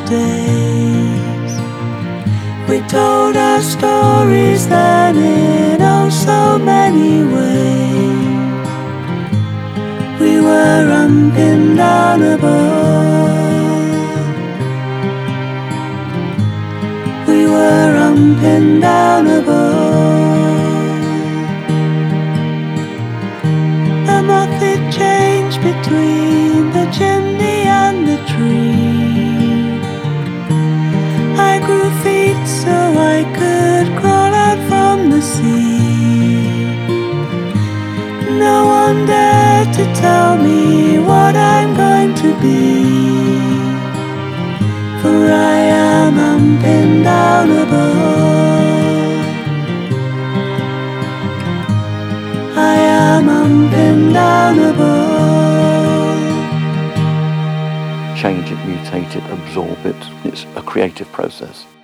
days. We told our stories then in oh so many ways. We were unpindownable. We were unpindownable. The moth it changed between the chimney and the tree. I grew feet so I could crawl out from the sea. No one dared to tell me what I'm going to be, for I am unpindownable. I am unpindownable. Change it, mutate it, absorb it. It's a creative process.